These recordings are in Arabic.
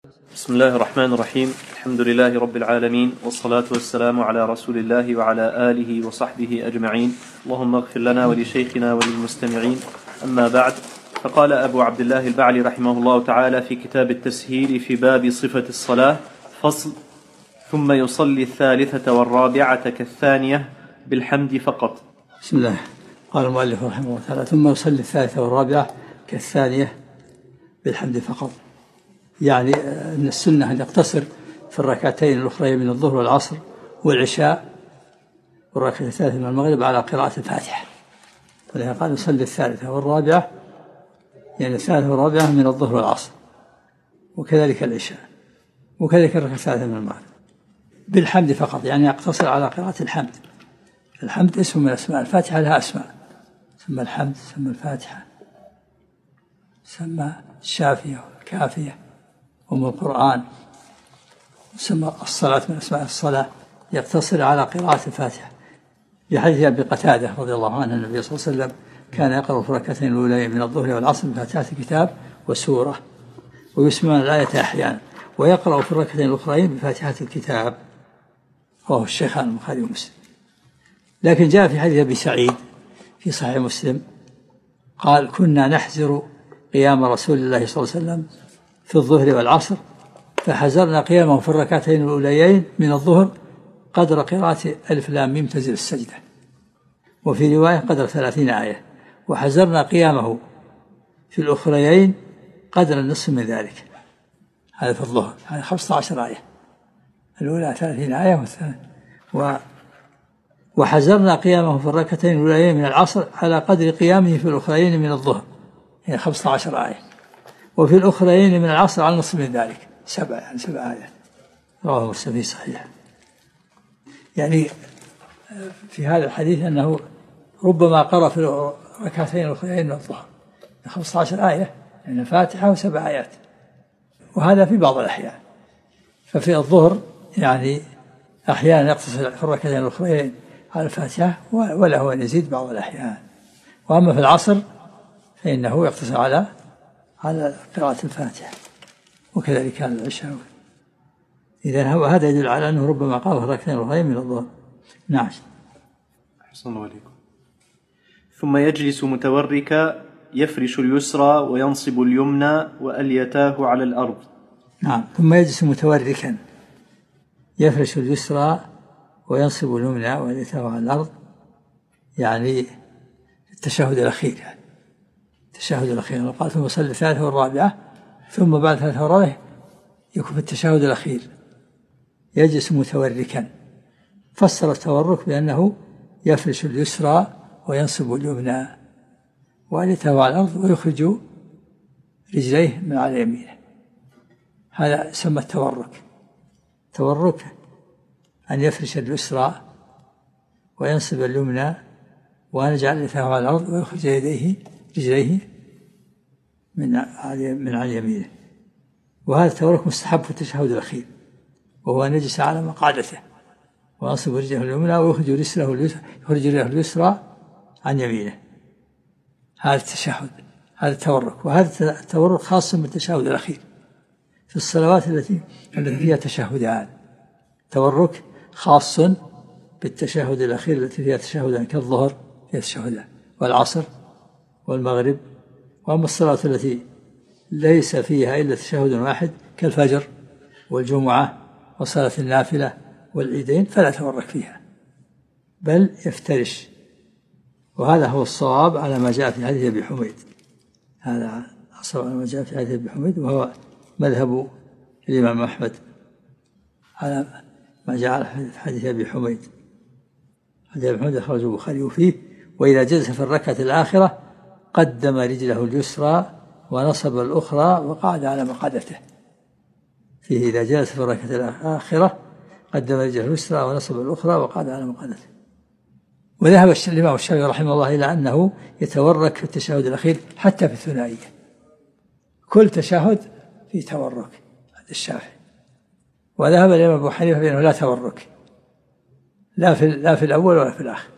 بسم الله الرحمن الرحيم. الحمد لله رب العالمين، والصلاة والسلام على رسول الله وعلى آله وصحبه أجمعين. اللهم اغفر لنا ولشيخنا وللمستمعين. أما بعد، فقال أبو عبد الله البعلي رحمه الله تعالى في كتاب التسهيل في باب صفة الصلاة: فصل: ثم يصلي الثالثة والرابعة كالثانية بالحمد فقط. بسم الله. قال المؤلف رحمه الله تعالى: ثم يصلي الثالثة والرابعة كالثانية بالحمد فقط. يعني أن السنة أن يقتصر في الركعتين الأخرى من الظهر والعصر والعشاء والركعة الثالثة من المغرب على قراءة الفاتحة. ولهذا قال يصلي الثالثة والرابعة، يعني الثالثة والرابعة من الظهر والعصر، وكذلك العشاء، وكذلك الركعة الثالثة من المغرب بالحمد فقط، يعني يقتصر على قراءة الحمد. الحمد اسم من أسماء الفاتحة، لها أسماء: سمى الحمد، سمى الفاتحة، سمى الشافية والكافية، القرآن، سمى الصلاة من أسماء الصلاة. يقتصر على قراءة الفاتحة. بحديث أبي قتادة رضي الله عنه النبي صلى الله عليه وسلم كان يقرأ في الركعتين الأولى من الظهر والعصر بفاتحة الكتاب وسورة، ويسمعون الآية أحيانا، ويقرأ في الركعتين الأخرين بفاتحة الكتاب. رواه الشيخان البخاري ومسلم. لكن جاء في حديث أبي سعيد في صحيح مسلم قال: كنا نحزر قيام رسول الله صلى الله عليه وسلم في الظهر والعصر، فحزرنا قيامه في الركعتين الأوليين من الظهر قدر قراءة ألف لام ميم تنزيل السجدة، وفي رواية قدر 30 آية، وحزرنا قيامه في الأخريين قدر النصف من ذلك. هذا في الظهر، هذا 15 آية، الأولى 30 آية وحزرنا قيامه في الركعتين الأوليين من العصر على قدر قيامه في الأخريين من الظهر، يعني 15 آية، وفي الأخرين من العصر على نصف من ذلك، 7 آيات. رواه مسلم في صحيح. يعني في هذا الحديث أنه ربما قرأ في الركعتين الأخرين من الظهر 15 آية، يعني الفاتحة و7 آيات، وهذا في بعض الأحيان. ففي الظهر يعني أحيانا يقتصر في الركعتين الأخرين على الفاتحة، وله أن يزيد بعض الأحيان. وأما في العصر فإنه يقتصر على قراءة الفاتحة، وكذلك على العشاء. إذن هذا يدل على أنه ربما قال في الركعتين الأخرين من الظهر. نعم. أحسن الله عليكم. ثم يجلس متوركا يفرش اليسرى وينصب اليمنى وأليتاه على الأرض. نعم. ثم يجلس متوركا يفرش اليسرى وينصب اليمنى وأليتاه على الأرض، يعني التشهد الأخير. يعني التشهد الأخير قال: ثم يصلي الثالثة والرابعة، ثم بعد الثالثة والرابعة يكون في التشهد الأخير يجلس متوركا. فسر التورك بأنه يفرش اليسرى وينصب اليمنى وأليتاه على الأرض ويخرج رجليه من على يمينه. هذا سمى التورك. التورك أن يفرش اليسرى وينصب اليمنى وأن يجعل أليتاه على الأرض ويخرج رجليه من على يمينه. وهذا التورك مستحب في التشهد الأخير، وهو أن يجلس على مقعدته وينصب رجله اليمنى ويخرج رجله اليسرى عن يمينه. هذا التشهد، هذا التورك. وهذا التورك خاص بالتشهد الأخير في الصلوات التي فيها تشهدان. التورك خاص بالتشهد الأخير التي فيها تشهدان، كالظهر فيها تشهدان، والعصر والمغرب. وأما الصلاة التي ليس فيها إلا تشهد واحد كالفجر والجمعة وصلاة النافلة والعيدين فلا تورك فيها، بل يفترش. وهذا هو الصواب على ما جاء في حديث أبي حميد. هذا الصواب على ما جاء في حديث أبي حميد، وهو مذهب الإمام أحمد على ما جاء في حديث أبي حميد. حديث أبي حميد أخرجه البخاري فيه: وإذا جلس في الركعة الآخرة قدم رجله اليسرى ونصب الأخرى وقعد على مقعدته. فيه إذا جلس في الركعة الآخرة قدم رجله اليسرى ونصب الأخرى وقعد على مقعدته. وذهب الإمام الشافعي رحمه الله إلى أنه يتورك في التشهد الأخير حتى في الثنائية. كل تشهد في تورك، هذا الشافعي. وذهب الإمام أبو حنيفة بأنه لا تورك، لا في الأول ولا في الآخر.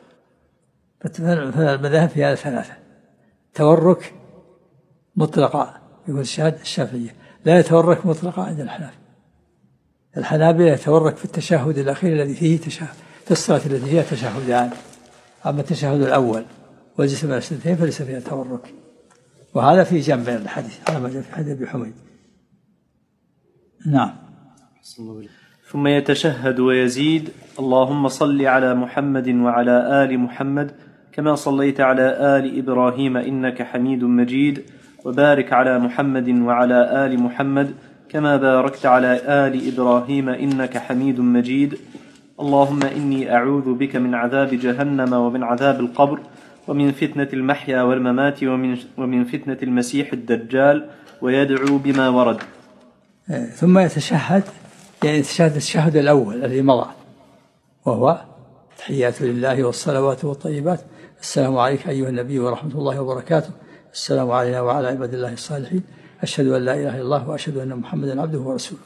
فالمذاهب في هذا 3: تورك مطلقة يقول الشافعية، لا يتورك مطلقا عند الحنابلة يتورك في التشهد الأخير الذي فيه تشهد، في الصلاة التي فيها تشهدان. أما التشهد الأول والجلسة بين السجدتين فليس فيها تورك، وهذا في جنب بين الحديث على ما جاء في حديث أبي حميد. نعم. ثم يتشهد ويزيد: اللهم صل على محمد وعلى آل محمد كما صليت على آل إبراهيم إنك حميد مجيد، وبارك على محمد وعلى آل محمد كما باركت على آل إبراهيم إنك حميد مجيد. اللهم إني أعوذ بك من عذاب جهنم ومن عذاب القبر ومن فتنة المحيا والممات ومن فتنة المسيح الدجال، ويدعو بما ورد. ثم يتشهد، يعني يتشهد التشهد الأول الذي مضى، وهو تحيات لله والصلوات والطيبات: السلام عليك أيها النبي ورحمة الله وبركاته، السلام علينا وعلى عباد الله الصالحين، أشهد أن لا إله إلا الله وأشهد أن محمدا عبده ورسوله.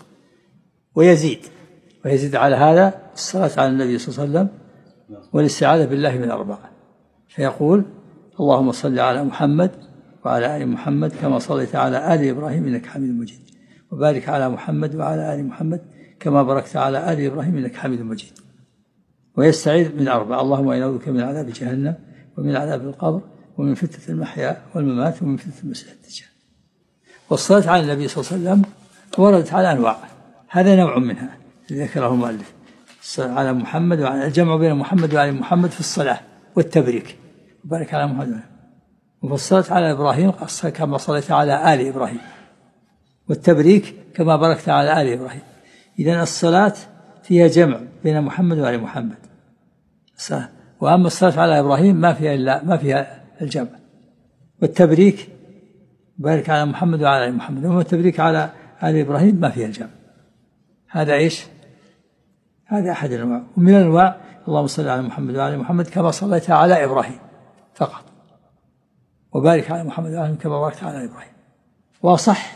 ويزيد على هذا الصلاة على النبي صلى الله عليه وسلم والاستعاذة بالله من 4، فيقول: اللهم صل على محمد وعلى آل محمد كما صليت على آل إبراهيم إنك حميد مجيد، وبارك على محمد وعلى آل محمد كما باركت على آل إبراهيم إنك حميد مجيد. ويستعيذ من 4: اللهم إنا نعوذ بك من عذاب جهنم ومن عذاب القبر ومن فتنة المحيا والممات ومن فتنة المسيح الدجال. والصلاة على النبي صلى الله عليه وسلم وردت على أنواع، هذا نوع منها ذكره المؤلف: الصلاة على محمد وعلى الجمع بين محمد وآل محمد في الصلاة والتبريك، وبارك على محمد. وفي الصلاة على إبراهيم كما صليت على آل إبراهيم، والتبريك كما باركت على آل إبراهيم. إذن الصلاة فيها جمع بين محمد وآل محمد، وأما الصلاة على إبراهيم ما فيها الجمع، والتبريك بارك على محمد وعلى آل محمد، وما التبريك على آل إبراهيم ما فيها الجمع. هذا إيش؟ هذا أحد الأنواع. ومن الأنواع: اللهم صل على محمد وعلى محمد كما صليت على إبراهيم فقط، وبارك على محمد وعلى كما باركت على إبراهيم. وصح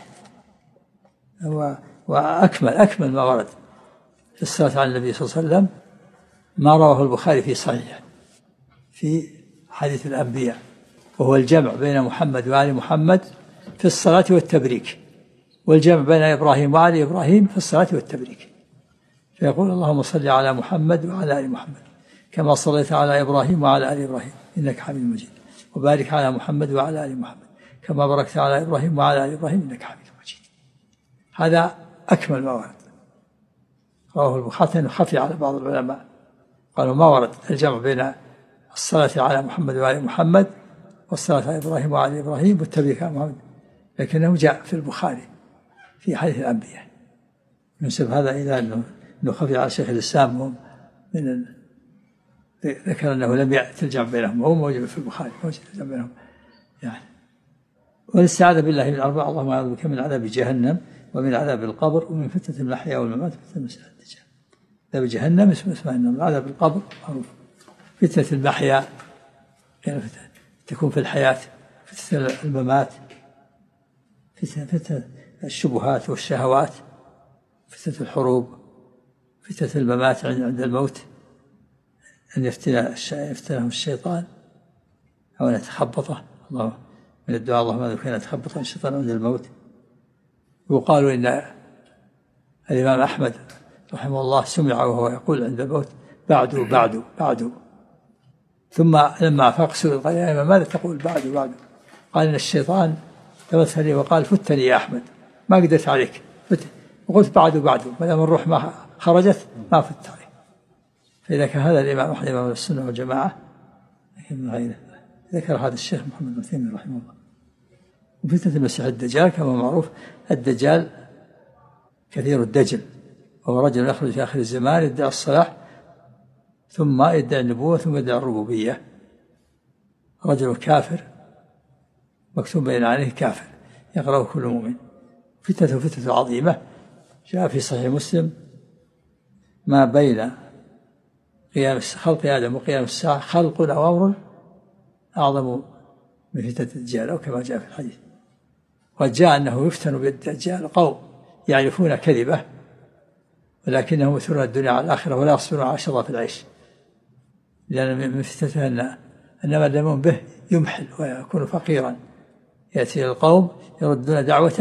وأكمل ما ورد في الصلاة على النبي صلى الله عليه وسلم ما رواه البخاري في صحيحه في حديث الأنبياء، وهو الجمع بين محمد وآل محمد في الصلاة والتبريك، والجمع بين إبراهيم وآل إبراهيم في الصلاة والتبريك. فيقول: اللهم صل على محمد وعلى آل محمد كما صليت على إبراهيم وعلى آل إبراهيم إنك حميد مجيد، وبارك على محمد وعلى آل محمد كما باركت على إبراهيم وعلى آل إبراهيم إنك حميد مجيد. هذا أكمل ما ورد. رواه البخاري خفي على بعض العلماء، قالوا ما ورد الجمع بين الصلاة على محمد وآل محمد والصلاة على إبراهيم وعلى إبراهيم والتبريك على محمد، لكنه جاء في البخاري في حديث الأنبياء. ينسب هذا إلى أنه خفي على شيخ الإسلام ذكر أنه لم يأتي الجمع بينهم، وهو موجود في البخاري موجود الجمع بينهم يعني. والاستعاذة بالله من 4: اللهم أعوذ بك من عذاب جهنم ومن عذاب القبر ومن فتنة المحيا والممات وفتنة المسيح الدجال. عذاب جهنم اسمه إنه عذاب القبر معروف، فتنة المحيا يعني تكون في الحياة، فتنة الممات فتنة الشبهات والشهوات، فتنة الحروب، فتنة الممات عند الموت، أن يفتنهم الشيطان أو أن يتخبطه. الله من الدعاء: اللهم إذا كان يتخبط الشيطان عند الموت. وقال إن الإمام أحمد رحمه الله سمع وهو يقول عند الموت: بعد بعد بعد. ثم لما أفاق سئل قال: يا إمام ماذا تقول بعد بعد؟ قال: إن الشيطان تمثل لي وقال: فتني يا أحمد ما قدرت عليك، وقلت بعد بعد، ما دام الروح ما خرجت ما فت عليه. فإذا كان هذا الإمام أحمد إمام السنة والجماعة من غيره. ذكر هذا الشيخ محمد بن عثيمين رحمه الله. وفتنة المسيح الدجال كما معروف: الدجال كثير الدجل، وهو رجل يخرج في آخر الزمان يدعي الصلاح ثم يدعي النبوة ثم يدعي الربوبية، رجل كافر مكتوب بين عينيه كافر يقرأه كل مؤمن. فتنة عظيمة، جاء في صحيح مسلم: ما بين قيام خلق آدم وقيام الساعة خلق أو أمر أعظم من فتنة الدجال، أو كما جاء في الحديث. وجاء أنه يفتن بالدجال قوم يعرفون كذبه ولكنهم يثرون الدنيا على الآخرة ولا يصبرون على شظف العيش، لأن من فتنته أن من لم به يمحل ويكون فقيرا، يأتي القوم يردون دعوته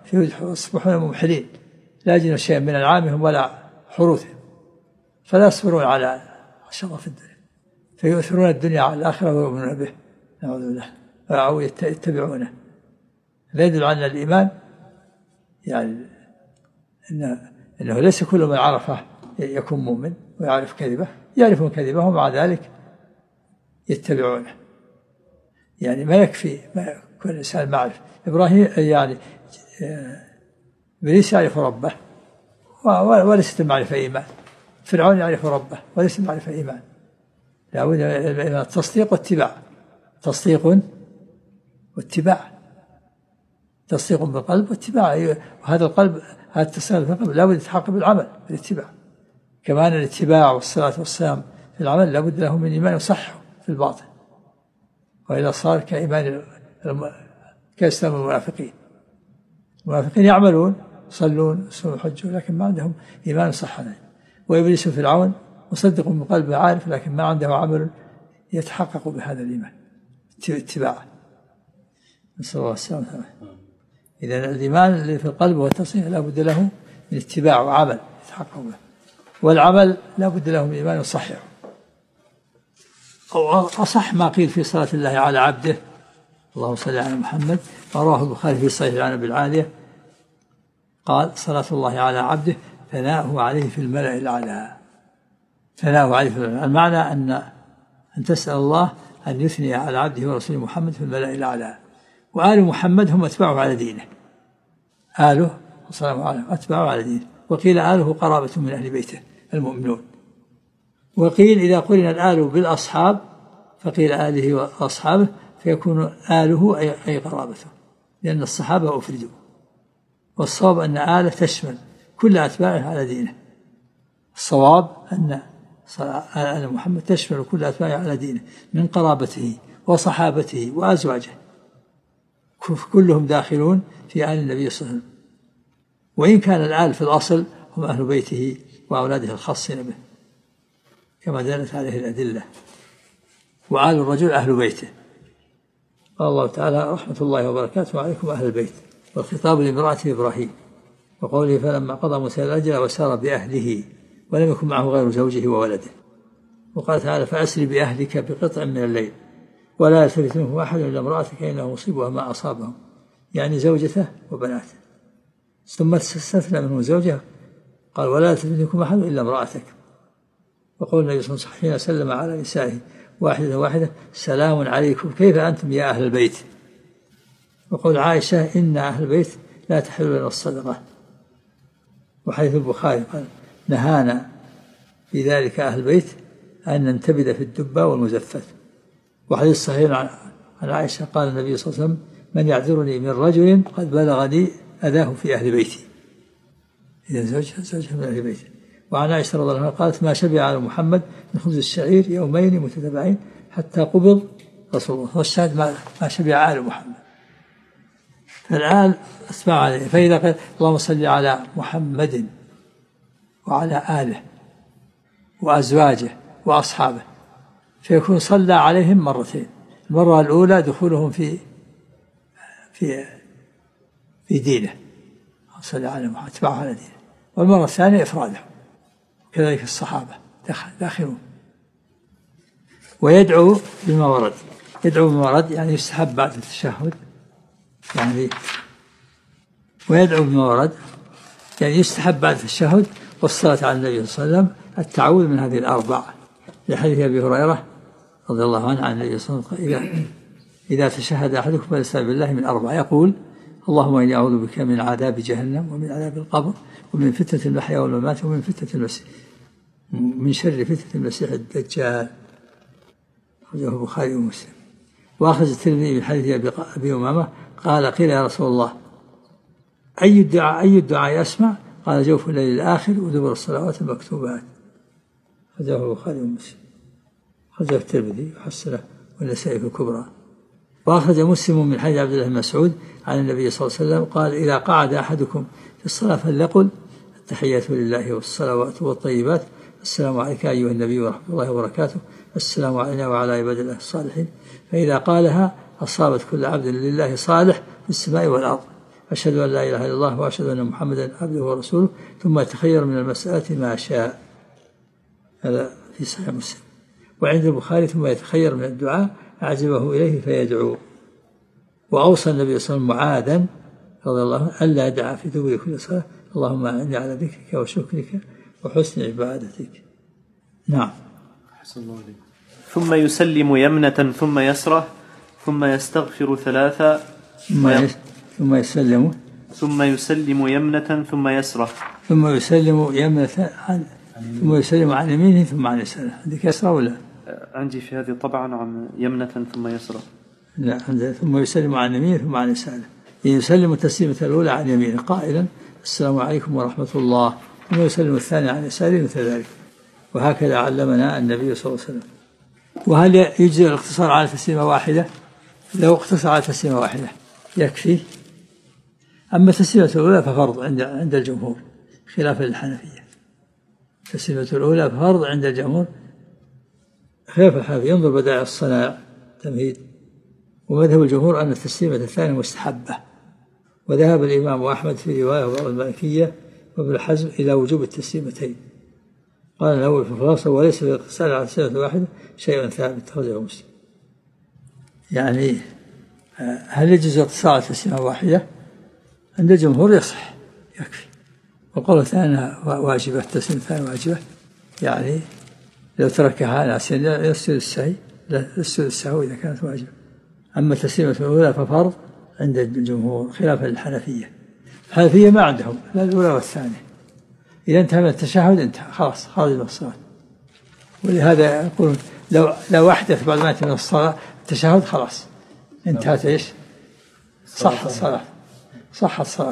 فيصبحون ممحلين لا يجدون شيئا من أنعامهم ولا حروثهم فلا يصبرون على شرف الدنيا فيؤثرون الدنيا على الآخرة ويؤمنون به نعوذ بالله أو يتبعونه. لا يدل على الإيمان يعني إنه ليس كل من عرفه يكون مؤمن ويعرف كذبه، يعرفون كذبه ومع ذلك يتبعونه. يعني ما يكفي ما يكون الإنسان معرف. إبراهيم يعني إبليس يعرف ربه وليست المعرفة إيمان. فرعون يعرف ربه وليس المعرفة إيمان. لا بد من التصديق واتباع. تصديق واتباع. تصديق بالقلب واتباع. وهذا القلب هذا التصديق بالقلب لا بد يتحقق بالعمل بالاتباع. كمان الاتباع والصلاة والسلام في العمل لا بد له من إيمان يصحه في الباطن، وإلا صار كإيمان كإسلام المنافقين. المنافقين يعملون يصلون يصومون يحجون لكن ما عندهم إيمان صح. وإبليس فرعون مصدق من قلبه عارف لكن ما عنده عمل يتحقق بهذا الإيمان اتباع. نسأل الله السلامة. إذا الإيمان اللي في القلب والتصديق لا بد له من اتباع وعمل يتحقق به، والعمل لا بد له من إيمان صحيح. أو أصح ما قيل في صلاة الله على عبده اللهم صل على محمد، رواه البخاري في صحيح عن أبي العالية قال صلاة الله على عبده ثناؤه عليه في الملأ الأعلى. ثناؤه عليه في الملأ الأعلى المعنى أن تسأل الله أن يثني على عبده ورسوله محمد في الملأ الأعلى. وآل محمد هم أتباعه على دينه، آله صلى الله عليه وسلم أتباعه على دينه. وقيل آله قرابة من أهل بيته المؤمنون. وقيل إذا قرن الآل بالأصحاب فقيل آله وأصحابه فيكون آله أي قرابته، لأن الصحابة أفردوا. والصواب أن آله تشمل كل أتباعه على دينه. الصواب أن محمد تشمل كل أتباعه على دينه من قرابته وصحابته وأزواجه، كلهم داخلون في آل النبي صلى الله عليه وسلم. وإن كان الآل في الأصل هم أهل بيته وأولاده الخاصين به كما دلت عليه الأدلة. وآل الرجل أهل بيته. قال الله تعالى رحمة الله وبركاته عليكم أهل البيت، والخطاب لامرأة إبراهيم. وقوله فلما قضى موسى الأجل وسار بأهله ولم يكن معه غير زوجه وولده. وقال تعالى فأسر بأهلك بقطع من الليل ولا يلتفت منهم أحد إلا امرأتك إنه مصيبها ما أصابهم، يعني زوجته وبناته. ثم استثنى منه زوجه قال ولا يلتفت منكم أحد إلا امرأتك. وقول النبي صلى الله عليه وسلم حين سلم على نسائه واحدة سلام عليكم كيف أنتم يا أهل البيت. وقول عائشة إن أهل البيت لا تحل لنا الصدقة. وحديث البخاري قال نهانا في ذلك أهل البيت أن ننتبذ في الدبة والمزفت. وحديث صحيح عن عائشة قال النبي صلى الله عليه وسلم من يعذرني من رجل قد بلغني أذاه في أهل بيتي، إذا زوجها من أهل بيتي. وعن عائشة رضي الله عنها قالت ما شبع على محمد من خبز الشعير يومين متتابعين حتى قبض رسول الله. والشاهد ما شبع آل محمد. فالآل أتباع عليه. فإذا قال اللهم صل على محمد وعلى آله وأزواجه وأصحابه فيكون صلى عليهم مرتين. المرة الأولى دخولهم في دينه صلى على محمد أتباع على دينه، والمرة الثانية إفراده. كذلك الصحابة داخلون. ويدعو بما ورد. يدعو بما ورد يعني يستحب بعد التشهد، يعني ويدعو بما ورد يعني يستحب بعد التشهد والصلاة على النبي صلى الله عليه وسلم التعوذ من هذه الأربع، لحديث أبي هريرة رضي الله عنه عن النبي صلى الله عليه وسلم إذا تشهد أحدكم فليستعذ بالله من أربع، يقول اللهم إني أعوذ بك من عذاب جهنم ومن عذاب القبر ومن فتنة المحيا والممات ومن فتنة المسيح من شر فتنة المسيح الدجال. أخرجه البخاري ومسلم. وأخرج الترمذي من حديث أبي أمامة قال قيل يا رسول الله أي الدعاء أسمع؟ قال جوف الليل الآخر ودبر الصلوات المكتوبات. أخرجه البخاري ومسلم. أخرجه الترمذي وحسنه والنسائي في الكبرى. وأخرج مسلم من حديث عبد الله بن مسعود عن النبي صلى الله عليه وسلم قال إذا قعد أحدكم في الصلاة فليقل التحيات لله والصلوات والطيبات السلام عليك أيها النبي ورحمة الله وبركاته السلام علينا وعلى عباد الله الصالحين. فإذا قالها أصابت كل عبد لله صالح في السماء والأرض أشهد أن لا إله إلا الله وأشهد أن محمدا عبده ورسوله، ثم يتخير من المسألة ما شاء. هذا في صحيح مسلم. وعند البخاري ثم يتخير من الدعاء أعجبه إليه فيدعو. وأوصى النبي صلى الله عليه وسلم معاذا رضي الله عنه ألا يدعى في دبر كل صلاة اللهم أعني على ذكرك وشكرك وحسن عبادتك. نعم. أحسن الله عليك. ثم يسلم يمنة ثم يسرة ثم يستغفر ثلاثا ثم يسلم يمنة ثم يسرة ثم يسلم يمنة ثم يسلم عن يمينه ثم عن يساره. عندك يسرى ولا؟ عندي في هذه طبعا عن يمنة ثم يسرة. لا، ثم يسلم عن يمينه ثم عن يساره. يسلم التسليمة الأولى عن يمينه قائلا السلام عليكم ورحمة الله، ثم يسلم الثاني عن يساره مثل ذلك. وهكذا علمنا النبي صلى الله عليه وسلم. وهل يجزي الاقتصار على تسليمة واحدة؟ لو اقتصر على تسليمة واحدة يكفي. أما التسليمة الأولى ففرض عند الجمهور خلافا للحنفية. التسليمة الأولى فرض عند الجمهور خلاف الحنفية. ينظر بدائع الصناع تمهيد. ومذهب الجمهور أن التسليمة الثانية مستحبة. وذهب الإمام أحمد في رواية وبعض المالكية وابن حزم إلى وجوب التسليمتين. قال الأول في الخلاصة وليس في الاقتصار على تسليمة واحدة شيء ثابت. أخرجه مسلم. يعني هل يجوز الاقتصار على تسليمة واحدة؟ عند الجمهور يصح يكفي. وقالوا ثانية واجبة، التسليمة الثانية واجبة، يعني لو تركها ناسيا يسجد السهو إذا كانت واجبة. أما التسليمة الأولى ففرض عند الجمهور خلافا للحنفية. الحنفية ما عندهم لا الأولى والثانية. إذا انتهى من التشهد انتهى خلاص خارج من الصلاة. ولهذا يقولون لو أحدث بعد ما يتم الصلاة التشهد خلاص انتهت إيش؟ صح الصلاة، صح الصلاة.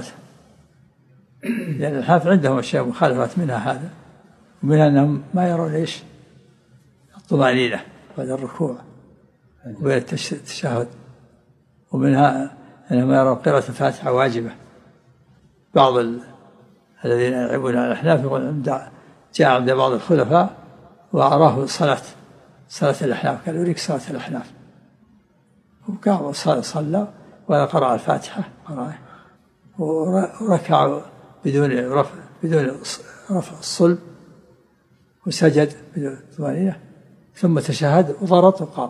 لأن الحنفية عندهم أشياء مخالفات منها هذا، ومنها أنهم ما يرون إيش؟ الطمأنينة بعد الركوع وبين التشهد، ومنها أنهم يرون قراءة الفاتحة واجبة. بعض الذين يلعبون على الأحناف يقول جاء عند بعض الخلفاء وأراه صلاة الأحناف، قال يريك صلاة الأحناف، وقام صلى وقرأ الفاتحة وركع بدون رفع الصلب وسجد بدون طمأنينة ثم تشهد وضرط وقام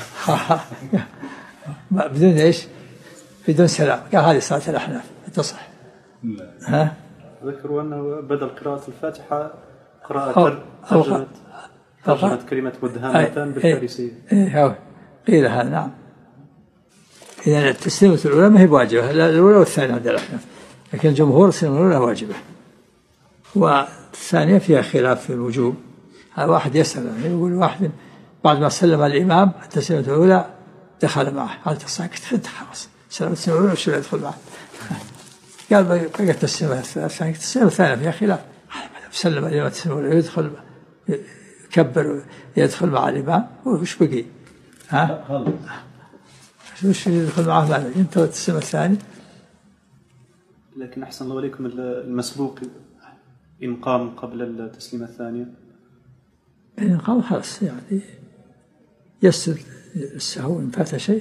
بدون إيش؟ بدون سلام. قال هذه صلاة الأحناف تصح. ها؟ ذكروا أنه بدل قراءة الفاتحة قراءة ترجمة كلمة مدهامة بالفارسية. قيل هذا نعم. إذا التسليمة الأولى ما هي واجبة، الأولى والثانية عند الأحناف، لكن الجمهور التسليمة الأولى واجبة. والثانية فيها خلاف في الوجوب. هذا واحد يسأل يقول واحد بعد ما سلم الإمام التسليمة الأولى دخل معه، هل تصاكت أنت خلاص سلم التسليمة الأولى وش يدخل معه؟ قال بقى التسليمة الثانية. التسليمة الثانية فيها خلاف. سلم الإمام التسليمة الأولى يدخل يكبر يدخل مع الإمام وش بقي؟ ها؟ وش يدخل معه ماذا؟ ينتهي التسليمة الثانية. لكن أحسن الله عليكم المسبوق إن قام قبل التسليمة الثانية. إن قام خلاص يعني يسجد السهو إن فات شيء.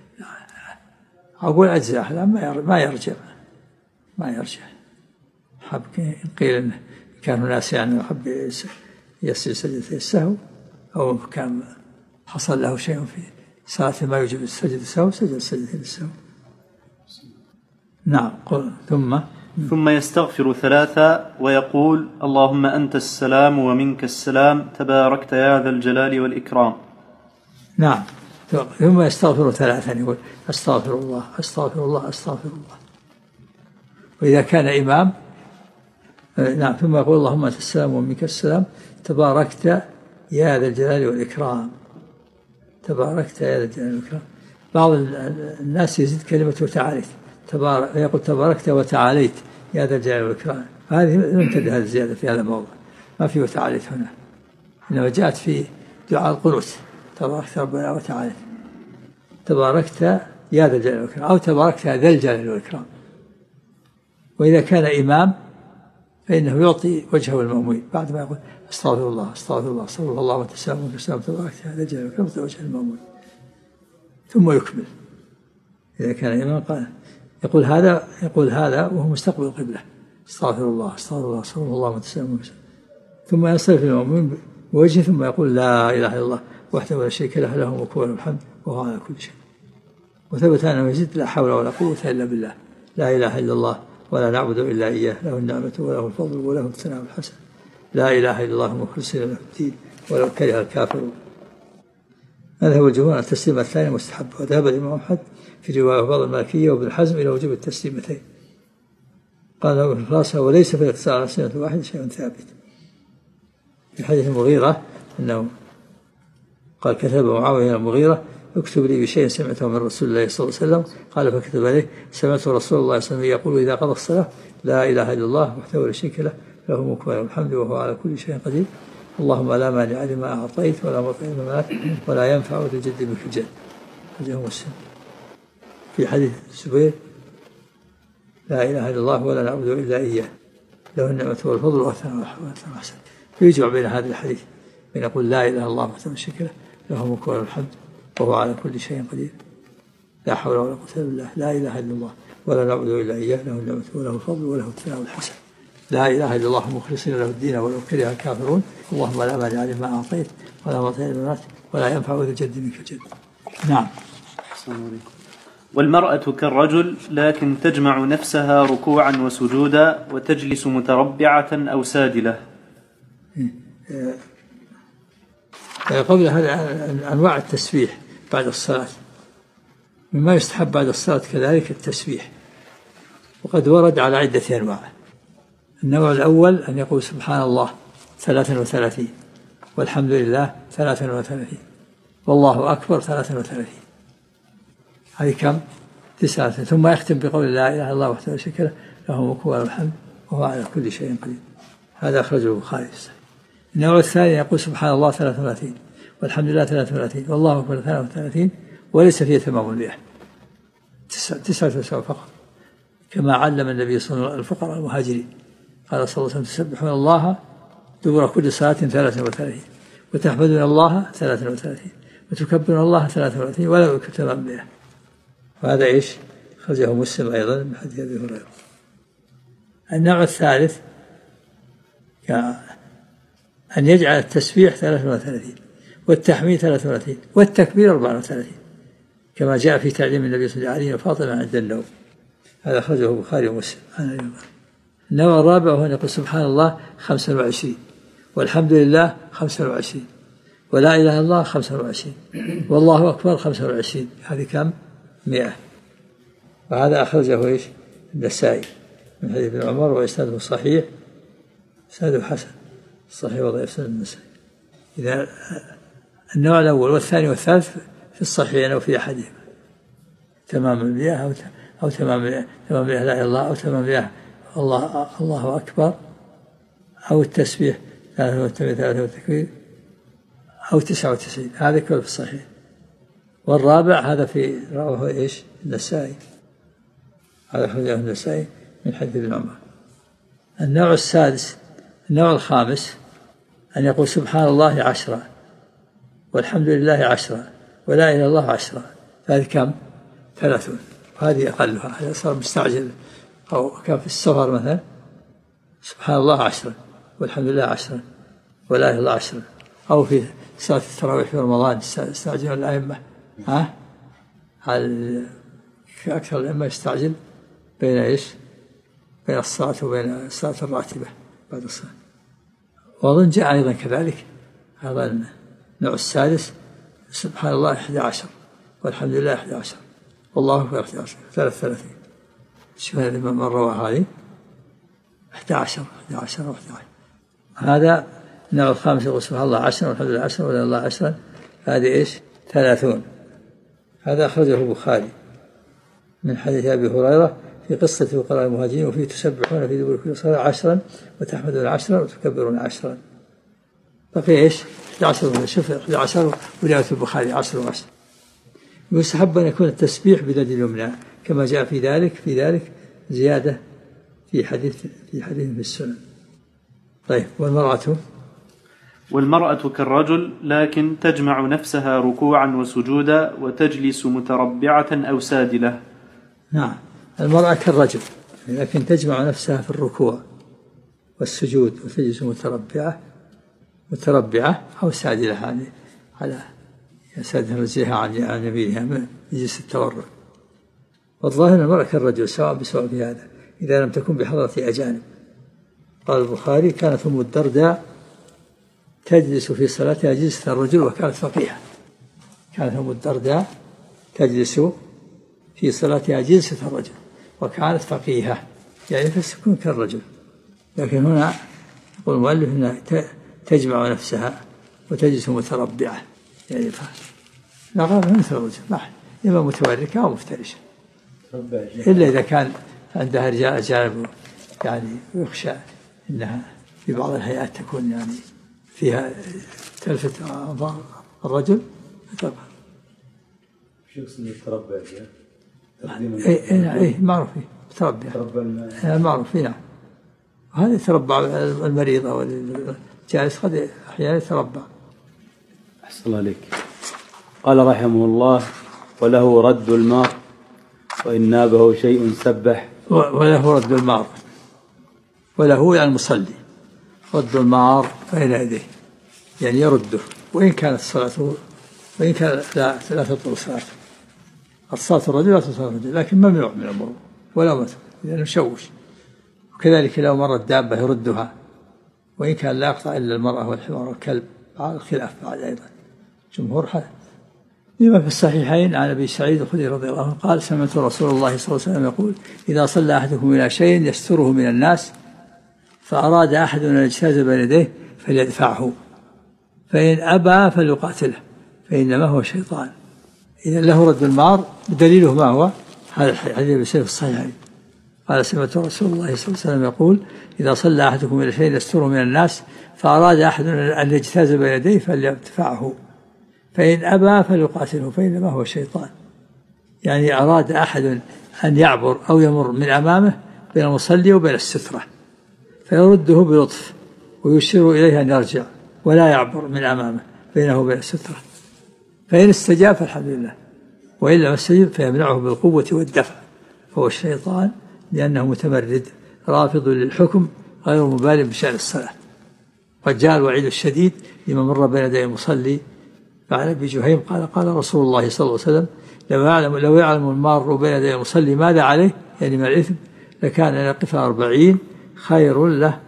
أقول أجزاء لا ما يرجع. حب قيل إن كانوا ناس يعني حب يسجد سجدة السهو، أو كان حصل له شيء في صلاة ما يوجب سجد السهو سجد سجدة السهو. نعم. قل ثم يستغفر ثلاثا ويقول اللهم أنت السلام ومنك السلام تباركت يا ذا الجلال والإكرام. نعم. ثم يستغفر ثلاثا يقول أستغفر الله أستغفر الله أستغفر الله. وإذا كان إمام نعم ثم يقول اللهم أنت السلام ومنك السلام تباركت يا ذا الجلال والإكرام. تباركت يا ذا الجلال والإكرام. بعض الناس يزيد كلمة وتعاليت يقول تباركت وتعاليت يا ذا الجلال والإكرام. هذه لم تدع الزيادة في هذا الموضوع، ما في وتعاليت هنا، إنما جاءت في دعاء القنوت تباركت ربنا وتعاليت. تباركت يا ذا الجلال والإكرام أو تباركت يا ذا الجلال والإكرام. وإذا كان إمام فإنه يعطي وجهه المأمومين بعد ما يقول استغفر الله استغفر الله استغفر الله اللهم أنت السلام ومنك السلام تباركت يا ذا الجلال والإكرام وجه المأمومين ثم يكمل. إذا كان إمام قال يقول هذا وهو مستقبل القبلة، استغفر الله استغفر الله استغفر الله متسلم، ثم ينصرف المؤمن بوجهه ثم يقول لا إله إلا الله وحده لا شريك له له الملك وله الحمد وهو على كل شيء. وثبت أنه يزيد لا حول ولا قوة إلا بالله، لا إله إلا الله ولا نعبد إلا إياه، له النعمة وله الفضل وله الثناء الحسن، لا إله إلا الله مخلصين له الدين ولو كره الكافرون. هذا هو الجمهور. التسليمة الثانية مستحب. وذهب الإمام أحمد في رواية بعض المالكية وابن حزم إلى وجوب التسليمتين. قال ابن الخلاصة وليس في الاقتصار على سنة واحدة شيء ثابت. في حديث المغيرة أنه قال كتب معاوية إلى المغيرة اكتب لي بشيء سمعته من رسول الله صلى الله عليه وسلم، قال فكتب عليه سمعت رسول الله صلى الله عليه وسلم يقول إذا قضى الصلاة لا إله إلا الله وحده لا شريك له له الملك وله الحمد وهو على كل شيء قدير، اللهم لا مانع لما أعطيت ولا معطي لما منعت ولا ينفع ذا الجد منك الجد. هذا مسلم. في حديث الزبير لا إله إلا الله ولا نعبد إلا إياه، له النعمة والفضل والثناء الحسن. فيجمع بين هذا الحديث بين يقول لا إله إلا الله وحده لا شريك له له الملك وله الحمد وهو على كل شيء قدير، لا حول ولا قوة إلا بالله، لا إله إلا الله ولا نعبد إلا إياه، له النعمة وله الفضل وله الثناء الحسن، لا إله إلا الله مخلصين له الدين ولو كره الكافرون، اللهم لا مانع لما أعطيت ولا معطي لما منعت ولا ينفع ذا الجد منك الجد. نعم. والمرأة كالرجل لكن تجمع نفسها ركوعا وسجودا وتجلس متربعة أو سادلة. قبل هذا أنواع التسبيح بعد الصلاة، مما يستحب بعد الصلاة كذلك التسبيح، وقد ورد على عدة أنواع. النوع الأول أن يقول سبحان الله 33 والحمد لله 33 والله أكبر 33. هذه كم؟ 9. ثم يختم بقول لا إله إلا الله وحده لا شريك له له الملك وله الحمد وهو على كل شيء قدير. هذا أخرجه البخاري. النوع الثاني يقول سبحان الله 33 والحمد لله 33 والله أكبر 33 وليس فيه تمام المئة، 9 فقط، كما علم النبي صلى الله عليه وسلم الفقراء المهاجرين، قال صلى الله عليه وسلم تسبحون الله دبر كل صلاة 33 وتحمدون الله 33 وتكبرون الله 33 ولا يكتب تمام المئة. وهذا إيش؟ خرجه مسلم أيضا من حديث أبي هريرة. النوع الثالث أن يجعل التسبيح 33 والتحميد 33 والتكبير 34 كما جاء في تعليم النبي صلى الله عليه وسلم وفاطمة عند النوم. هذا أخرجه البخاري ومسلم. النوع الرابع هو أن يقول سبحان الله 25 والحمد لله 25 ولا إله إلا الله 25 والله أكبر 25. هذه كم؟ 100. وهذا أخرجه إيش؟ النسائي من حديث ابن عمر وإسناده صحيح، إسناده حسن صحيح وضعيف سنن النسائي. إذا النوع الأول والثاني والثالث في الصحيحين أو في أحدهما تمام المئة أو تمام لا إله إلا الله أو تمام المئة الله أكبر أو التسبيح 33 والتكبير أو 99. هذا كله في الصحيح. والرابع هذا في رواه إيش؟ النسائي، هذا أخرجه النسائي من حديث ابن عمر. النوع السادس النوع الخامس أن يقول سبحان الله 10 والحمد لله 10 ولا إله إلا الله 10. هذه كم؟ 30. وهذه أقلها. هذا صار مستعجل أو كان في السفر مثلا سبحان الله 10 والحمد لله 10 ولا إله إلا الله 10. أو في صلاة التراويح في رمضان يستعجل الأئمة أكثر الأئمة يستعجل بين إيش؟ بين الصلاة وبين الصلاة الراتبة بعد الصلاة. وأظن جاء أيضا كذلك هذا النوع السادس سبحان الله 11 والحمد لله 11 والله أكبر 11 33. شوف هذا من روى هذه 11. هذا النوع الخامس يقول سبحان الله 10 والحمد لله 10 ولا الله 10. هذه إيش؟ 30. هذا أخرجه البخاري من حديث أبي هريرة في قصة فقراء المهاجرين وفيه تسبحون في دبر كل صلاة 10 وتحمدون 10 وتكبرون 10. ففي إيش؟ 11. شوف 11 ورواية البخاري 10 و10. يستحب أن يكون التسبيح باليد اليمنى كما جاء في ذلك زيادة في حديث في السنن. طيب. والمرأة كالرجل لكن تجمع نفسها ركوعا وسجودا وتجلس متربعة أو سادلة. نعم. المرأة كالرجل، لكن تجمع نفسها في الركوع والسجود وتجلس متربعة أو ساجدة على سادها رجلها عن يمينها يجلس التورك. والظاهر المرأة كالرجل سواء بسواء في هذا إذا لم تكن بحضرة أجانب. قال البخاري: كانت أم الدرداء تجلس في صلاتها جلسة الرجل وكانت فقيهة. كانت أم الدرداء تجلس في صلاتها جلسة الرجل وكانت فقيهة، يعني تكون كالرجل. لكن هنا يقول المؤلف أنها تجمع نفسها وتجلس متربعة، يعني لا غير مثل الرجل، إما متوركة أو مفترشة، إلا إذا كان عندها رجال أجانب يعني يخشى أنها في بعض الهيئات تكون يعني فيها تلفت أنظار الرجل فتظهر. شو يقصد التربع؟ إيه معروف تربع معروف. نعم، هذا يتربع المريض أو الجالس قد أحيانا يتربع. أحسن الله عليك. قال رحمه الله: وله رد المار وإن نابه شيء سبح. وله رد المار، وله يعني المصلي رد المار بين يديه، يعني يرده وإن كانت صلاته وإن كان لا تطول صلاته. صلاة الرجل لا تطول الرجل، لكن ممنوع من المرور ولا متر لأنه مشوش. وكذلك لو مرت دابة يردها وإن كان لا يقطع إلا المرأة والحمار والكلب، على الخلاف بعد أيضا جمهور حدث. لما في الصحيحين عن أبي سعيد الخدري رضي الله عنه قال: سمعت رسول الله صلى الله عليه وسلم يقول: إذا صلى أحدكم إلى شيء يستره من الناس فأراد أحد أن يجتاز بين يديه فليدفعه، فإن أبى فليقاتله فإنما هو شيطان. إذا له رد المار، دليله ما هو؟ هذا الحديث بسيف الصحيحين. قال: سمعت رسول الله صلى الله عليه وسلم يقول: إذا صلى أحدكم إلى شيء يستره من الناس فأراد أحد أن يجتاز بين يديه فليدفعه، فإن أبى فليقاتله فإنما هو شيطان. يعني أراد أحد أن يعبر أو يمر من أمامه بين المصلي وبين السترة فيرده بلطف ويشير إليه أن يرجع ولا يعبر من أمامه بينه وبين السترة، فإن استجاب فالحمد لله، وإن لم يستجب فيمنعه بالقوة والدفع، فهو الشيطان لأنه متمرد رافض للحكم غير مبال بشأن الصلاة. قد جاء الوعيد الشديد لمن مر بين يدي المصلي. فعن أبي جهيم قال: رسول الله صلى الله عليه وسلم: لو يعلم المار بين يدي المصلي ماذا عليه يعني من الإثم لكان يقف 40 خير له،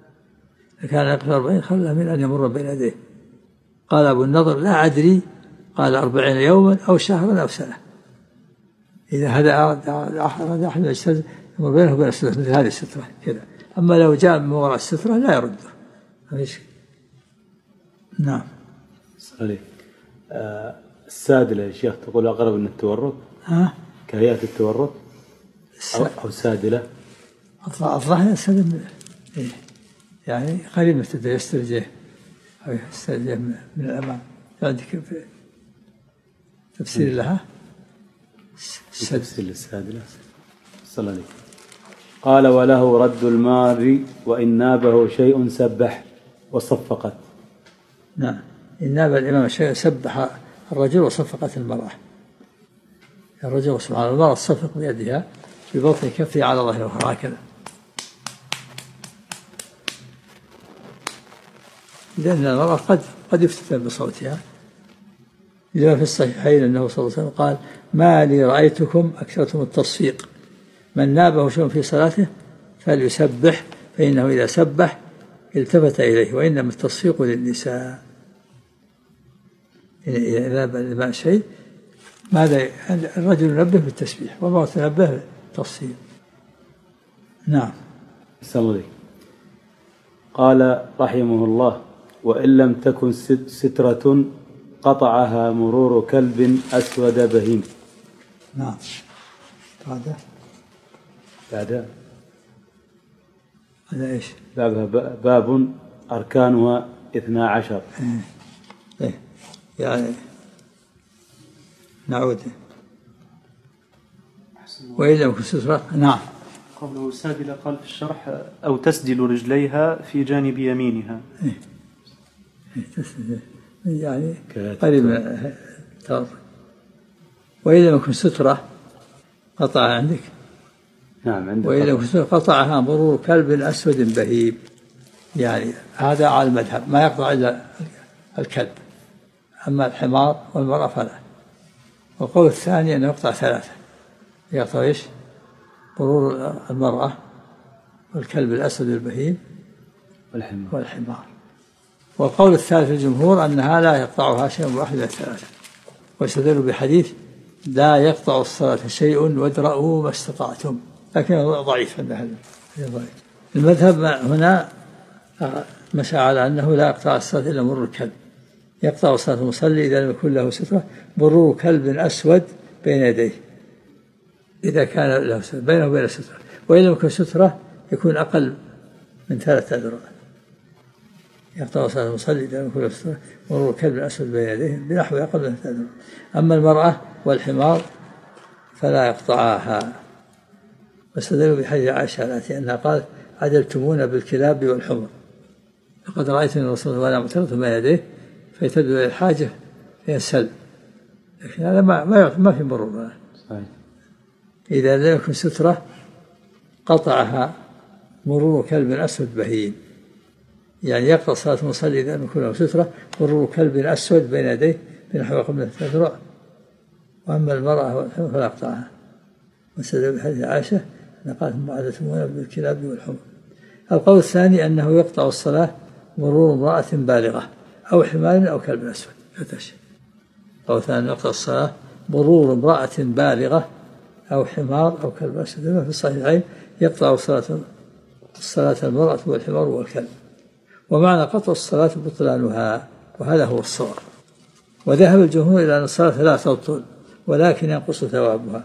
من أن يمر بين يديه. قال أبو النضر: لا أدري، قال 40 يوما أو شهرا أو سنة. إذا هذا أراد أحد يجتاز يمر بينه وبين السترة مثل هذه السترة كذا، أما لو جاء من وراء السترة لا يرده. نعم. صحيح. السادلة يا شيخ تقول أقرب من التورط كهيئة التورط أو سادلة. الظاهر السادلة يعني قريب من يسترجيه أو يسترجيه من الأمام. عندك في تفسير لها تفسير للسادلة. صلى الله عليه. قال: وله رد المار وإن نابه شيء سبح وصفقت. نعم، إن ناب الإمام شيء سبح الرجل وصفقت المرأة. الرجل سبحان الله المرأة صفق بيدها ببطن كفه على ظهره هكذا، لأن المرأة قد يفتتن بصوتها. لما في الصحيحين أنه صلى الله عليه وسلم قال: ما لي رأيتكم أكثرتم التصفيق، من نابه شيء في صلاته فليسبح فإنه إذا سبح التفت إليه، وإنما التصفيق للنساء. إذا ناب شيء ماذا الرجل ينبه بالتسبيح والمرأة تنبه بالتصفيق. نعم. صلى الله عليه. قال رحمه الله: وإن لم تكن سترة قطعها مرور كلب أسود بهيم. نعم. بعد هذا إيش؟ باب أركانها 12. يعني نعود. وإن لم تكن سترة. نعم. قوله سادلة قال في الشرح: أو تسدل رجليها في جانب يمينها. يعني قريب من وإذا لم يكن سترة قطع عندك نعم عند وإذا قطعها مرور كلب أسود بهيم، يعني هذا على المذهب ما يقطع إلا الكلب، أما الحمار والمرأة فلا. والقول الثاني أنه يقطع ثلاثة، يقطع إيش؟ مرور المرأة والكلب الأسود البهيم والحمار. والقول الثالث الجمهور أنها لا يقطعها شيء واحد من الثلاثة، واستدلوا بحديث لا يقطع الصلاة شيء وادرأوا ما استطعتم، لكنه ضعيف عند أهل العلم. المذهب هنا مشى على أنه لا يقطع الصلاة إلا مرور الكلب، يقطع صلاة المصلي إذا لم يكن له سترة مرور كلب أسود بين يديه، إذا كان له سترة بينه وبين سترة، وإن لم يكن سترة يكون أقل من 3 أذرع. يقطع صلاة المصلي إذا لم يكن له سترة مرور كلب أسود بين يديه بنحو أقل من 3 أذرع. أما المرأة والحمار فلا يقطعها. واستدلوا بحديث عائشة التي أنها قالت عدلتمونا بالكلاب والحمر، لقد رأيت من رسول الله وأنا معترض بين يديه فيتبدو إلى الحاجة فينسل، لكن هذا ما في مرور. إذا لم يكن سترة قطعها مرور كلب أسود بهيم، يعني يقطع صلاة المصلي إذا لم يكن له سترة مرور كلب أسود بين يديه بنحو أقل من 3 أذرع. وأما المرأة والحمر فلا يقطعها. واستدلوا بحديث عائشة أن قالت عدلتمونا بالكلاب والحمر. القول الثاني أنه يقطع الصلاة مرور امرأة بالغة أو حمار أو كلب أسود، لا تشي. القول الثاني يقطع الصلاة مرور امرأة بالغة أو حمار أو كلب أسود، في الصحيحين يقطع الصلاة المرأة والحمار والكلب. ومعنى قطع الصلاة بطلانها، وهذا هو الصواب. وذهب الجمهور إلى أن الصلاة لا تبطل ولكن ينقص ثوابها.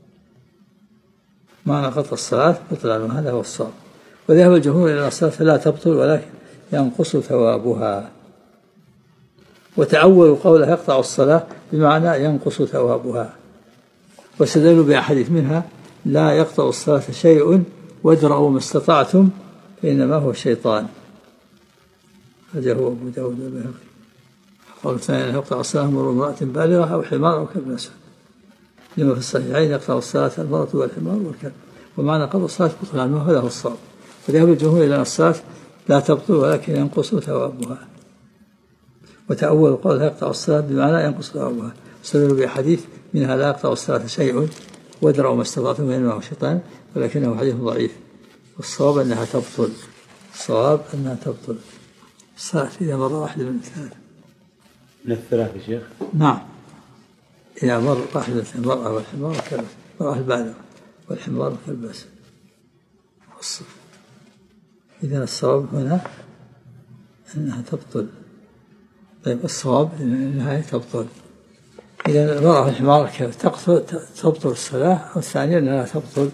معنى قطع الصلاة بطلانها هذا هو الصواب. وذهب الجمهور إلى أن الصلاة لا تبطل ولكن ينقص ثوابها. وتأولوا قوله يقطع الصلاة بمعنى ينقص ثوابها، واستدلوا بأحاديث منها لا يقطع الصلاة شيء وادرأوا ما استطعتم فإنما هو الشيطان، هذا هو أبو داود والبيهقي. قول الثاني يقطع الصلاة مرور امرأة بالغة أو حمار أو كلب أسود، لما في الصحيحين يقطع الصلاة المرأة والحمار والكلب. ومعنى قطع الصلاة بطلان وهذا هو الصواب. وذهب الجمهور إلى أن الصلاة لا تبطل ولكن ينقص ثوابها. وتأول قول يقطع الصلاة بمعنى ينقص ثوابها، واستدلوا بحديث منها لا يقطع الصلاة شيء وادرأوا ما استطعتم فإنما هو الشيطان، ولكنه حديث ضعيف. والصواب أنها تبطل، الصواب أنها تبطل الصلاة إذا مر واحدة من الثلاث. من الثلاث يا شيخ؟ نعم، إذا مر واحدة المرأة والحمار والكلب، المرأة البالغة والحمار والكلب أسود. إذا الصواب هنا أنها تبطل. طيب الصواب أنها تبطل. إذا المرأة والحمار تبطل الصلاة. والثانية أنها لا تبطل.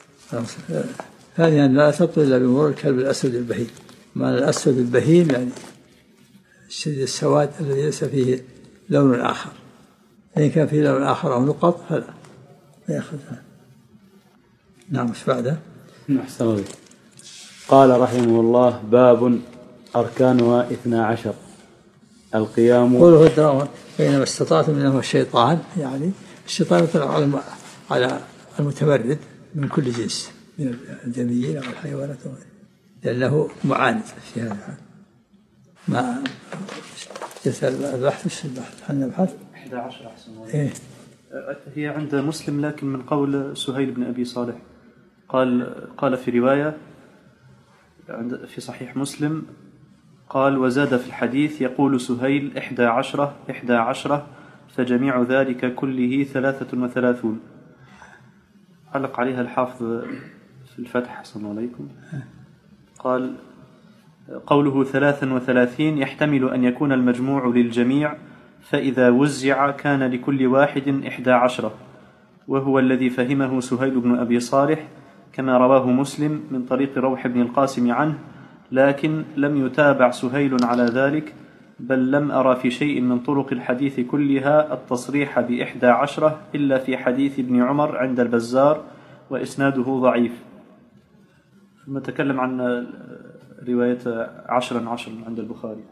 ثانيا لا تبطل إلا بمرور الكلب الأسود البهيم. معنى الأسود البهيم يعني الشديد السواد الذي ليس فيه لون آخر، إن كان فيه لون آخر أو نقط فلا يأخذها. نعم. مش بعده؟ أحسن الله. قال رحمه الله باب أركانها 12. القيام. قوله الدراهم فإنما استطعتم منه الشيطان، يعني الشيطان يطلع على المتمرد من كل جنس من الجميين أو الحيوانات، لأنه معاند في هذا. ما جثل البحث حنا البحث 11 أحسن الله. إيه؟ هي عند مسلم لكن من قول سهيل بن أبي صالح. قال في رواية في صحيح مسلم قال وزاد في الحديث يقول سهيل 11 فجميع ذلك كله 33. علق عليها الحافظ في الفتح صلى الله عليكم. قال قوله 33 يحتمل أن يكون المجموع للجميع، فإذا وزع كان لكل واحد 11، وهو الذي فهمه سهيل بن أبي صالح كما رواه مسلم من طريق روح بن القاسم عنه، لكن لم يتابع سهيل على ذلك، بل لم أرى في شيء من طرق الحديث كلها التصريح ب11 إلا في حديث ابن عمر عند البزار وإسناده ضعيف. ثم تكلم عن رواية 10 عند البخاري.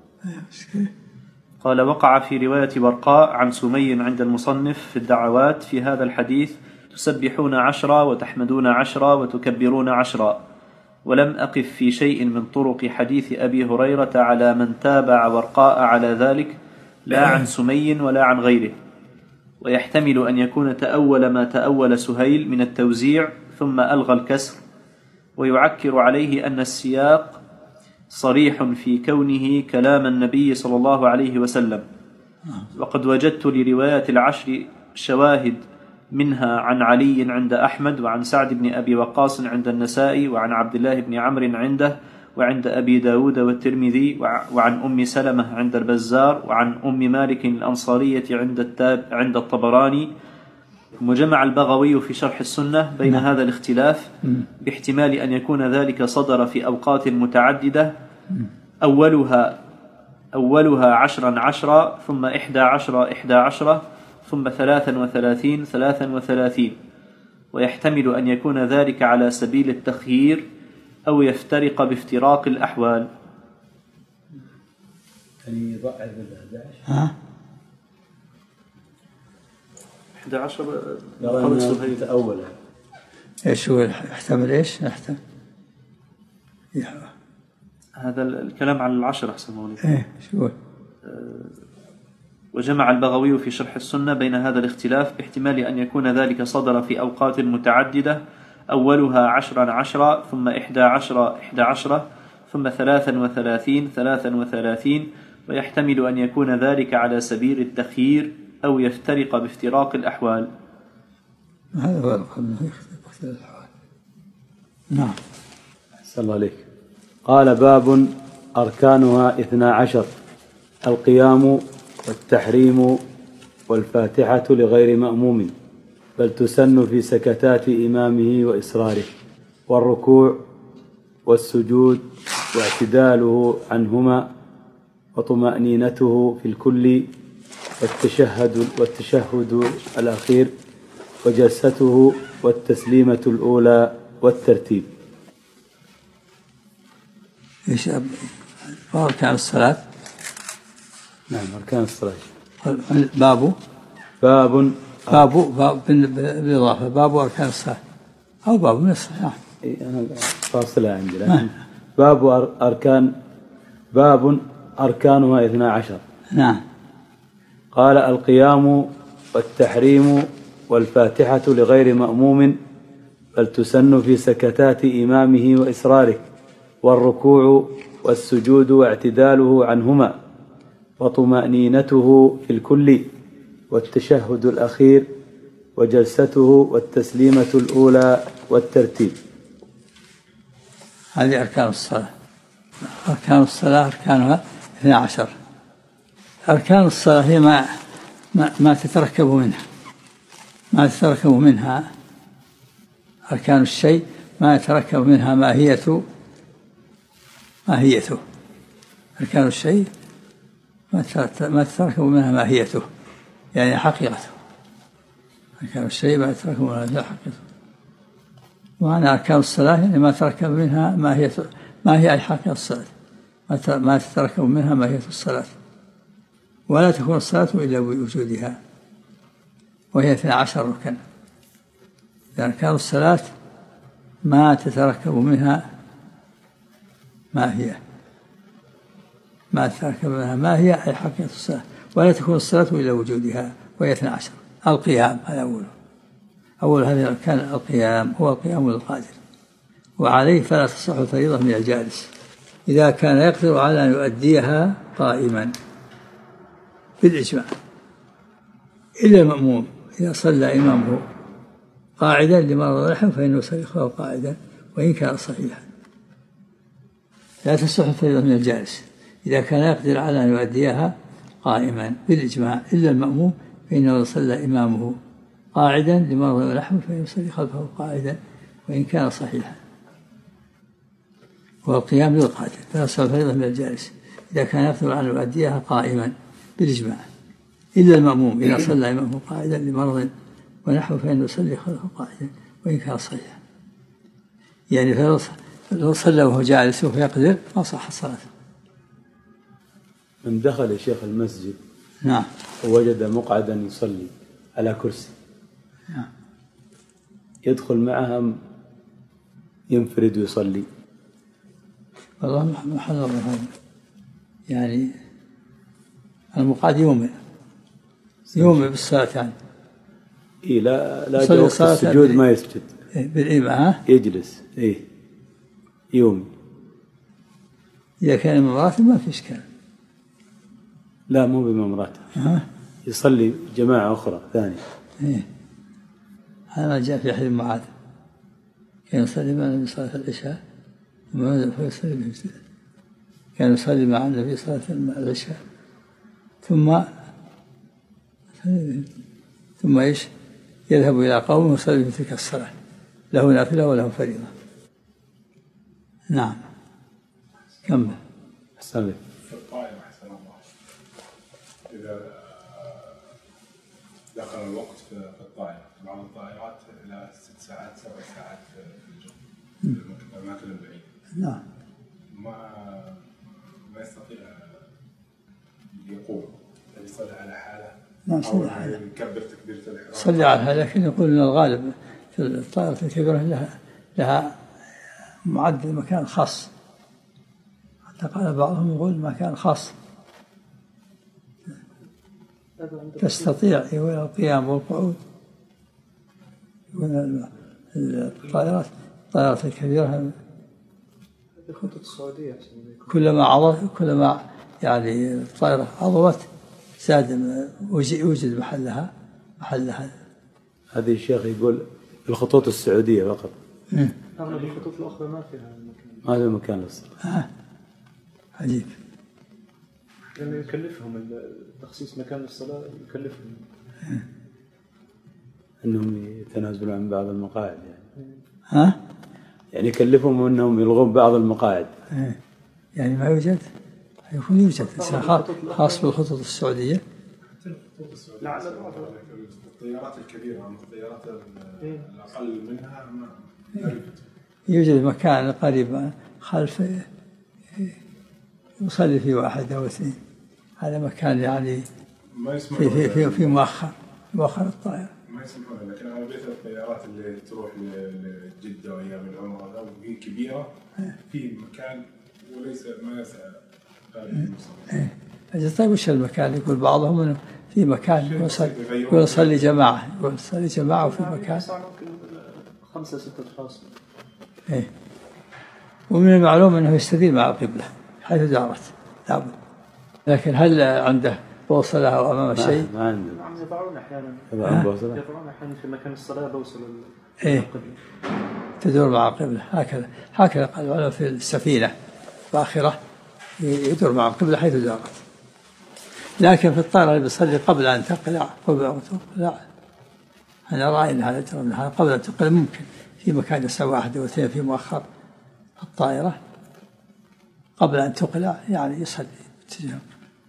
قال وقع في رواية برقاء عن سمي عند المصنف في الدعوات في هذا الحديث تسبحون 10 وتحمدون 10 وتكبرون 10. ولم أقف في شيء من طرق حديث أبي هريرة على من تابع ورقاء على ذلك، لا عن سمي ولا عن غيره. ويحتمل أن يكون تأول ما تأول سهيل من التوزيع ثم ألغى الكسر. ويعكر عليه أن السياق صريح في كونه كلام النبي صلى الله عليه وسلم. وقد وجدت لرواية 10 شواهد، منها عن علي عند أحمد، وعن سعد بن أبي وقاص عند النسائي، وعن عبد الله بن عمرو عنده، وعند أبي داود والترمذي، وعن أم سلمة عند البزار، وعن أم مالك الأنصارية عند الطبراني. وجمع البغوي في شرح السنة بين هذا الاختلاف باحتمال أن يكون ذلك صدر في أوقات متعددة، أولها 10 10 ثم 11 11 ثم 33 33. ويحتمل أن يكون ذلك على سبيل التخيير أو يفترق بافتراق الأحوال. يعني ضعف 11 قبل سهيل أولا. إيش هو يحتمل إيش؟ هذا الكلام عن 10 أحسن مولي. شو؟ وجمع البغوي في شرح السنة بين هذا الاختلاف باحتمال أن يكون ذلك صدر في أوقات متعددة، أولها 10 10 ثم 11 11 ثم 33 33. ويحتمل أن يكون ذلك على سبيل التخيير أو يفترق بافتراق الأحوال. هذا هو الأحوال. نعم. أحسن الله عليك. قال: باب أركانها 12: القيام والتحريم والفاتحة لغير مأموم، بل تسن في سكتات إمامه وإصراره، والركوع والسجود واعتداله عنهما، وطمأنينته في الكل، والتشهد الأخير، وجلسته والتسليمة الأولى والترتيب. إيش أركان الصلاة؟ نعم، أركان الصلاة. باب بالإضافة، باب أركان الصلاة أو باب نصف. أنا فاصلة عندي، لكن باب أركانها 12. نعم. قال: القيام والتحريم والفاتحة لغير مأموم، بل تسن في سكتات إمامه وإصراره، والركوع والسجود واعتداله عنهما، وطمأنينته في الكل، والتشهد الأخير، وجلسته والتسليمة الأولى والترتيب. هذه أركان الصلاة. أركان الصلاة أركانها 12. أركان الصلاة هي ما تتركب منها أركان الشيء، ما يتركب منها ماهيته. أركان الشيء ما تتركب منها ماهيته، يعني حقيقته. أركان الشيء ما يتركب منها حقيقته. ومعنى أركان الصلاة يعني ما تركب منها ماهيته، ما هي أي حقيقة الصلاة، ما تتركب منها ماهية الصلاة. ولا تكون الصلاة إلا بوجودها، وهي 12 ركن. أركان الصلاة ما تتركب منها ماهية، أي حقيقة الصلاة. ولا تكون الصلاة إلا وجودها، وهي 12. القيام هذا أول هذه الأركان. القيام هو القيام للقادر، وعليه فلا تصح الفريضة من الجالس إذا كان يقدر على أن يؤديها قائما بالإجماع، إلا المأموم إذا صلى إمامه قاعدا لمرض لحم فإنه سيخلو قاعدا وإن كان صحيحا. لا تصح الفريضة من الجالس إذا كان يقدر على أن يؤديها قائما بالإجماع، إلا المأموم فإنه صلى إمامه قاعدا لمرض لحم فإنه يصلي خلفه قاعدا وإن كان صحيحا. والقيام للقادر فلا تصح الفريضة من الجالس إذا كان يقدر على أن يؤديها قائما بالإجماع، إلا المأموم إذا صلى إمامه قاعدا لمرض ونحو فإنه يصلي خلفه قاعدا وإن كان صحيحا. يعني لو صلى وهو جالس وهو يقدر ما صح الصلاة. من دخل يا شيخ المسجد نعم ووجد مقعدا يصلي على كرسي، نعم، يدخل معها ينفرد ويصلي؟ والله ما حضر هذا، يعني المقعد يومئ بالصلاة يعني. إيه لا جواب السجود ما يسجد بالإمامة يجلس إيه يومي. إذا كان إمام راتب ما في إشكال. لا مو بإمام راتب، يصلي جماعة أخرى ثانية. إيه هذا ما جاء في حديث معاذ، كان يصلي مع النبي صلاة العشاء ثم يذهب فيصلي به. كان يصلي مع النبي صلاة العشاء ثم إيش يذهب إلى قومه ويصلي في تلك الصلاة، له نافلة وله فريضة. نعم كمل. أحسن لك. في الطائرة أحسن الله، إذا دخل الوقت في الطائرة، بعض الطائرات إلى 6 ساعات 7 ساعات في الجو في الأماكن البعيدة. نعم ما يستطيع يقوم، يصلي على حاله. نعم صلي على حاله، يكبر تكبيرة الإحرام. صلي على حاله، لكن يقول إن الغالب في الطائرة الكبيرة لها معد مكان خاص، حتى قال بعضهم يقول مكان خاص تستطيع القيام والقعود. الطائرات الكبيرة الخطوط السعودية كلما يعني الطائرة عظمت زاد يوجد محلها. هذه الشيخ يقول الخطوط السعودية فقط. أغلب الخطوط الأخرى ما فيها المكان. ما في مكان للصلاة. عجيب. لأنه يكلفهم تخصيص مكان للصلاة، يكلفهم أنهم يتنازلون عن بعض المقاعد يعني. يعني يكلفهم أنهم يلغون بعض المقاعد. يعني ما يوجد، يكون يوجد خاص بالخطوط السعودية. الطيارات الكبيرة أما الطيارات الأقل منها ما يوجد مكان قريب خلف يصلي فيه 1 أو 2. هذا مكان يعني في مؤخر الطائرة. ما يسمحون، لكن أغلبية الطيارات اللي تروح لجدة وأيام العمرة وهي كبيرة في مكان وليس ما يسع غالب المصلين. طيب وش المكان؟ يقول بعضهم إنه في مكان يصلي جماعة، وفي مكان 5 6 أشخاص. ومن المعلوم أنه يستدين مع القبلة حيث دارت لابد. لكن هل عنده بوصلة أو أمام شيء؟ ما عنده. يضعون أحيانا في مكان الصلاة بوصل القبلة. تدور مع القبلة هكذا قال العلماء في السفينة الآخرة، يدور مع القبلة حيث دارت. لكن في الطائرة اللي بيصلي قبل أن تقلع أنا رأي أن هذا قبل أن تقلع ممكن في مكان يسع 1 أو 2 في مؤخر الطائرة قبل أن تقلع، يعني يصلي اتجاه.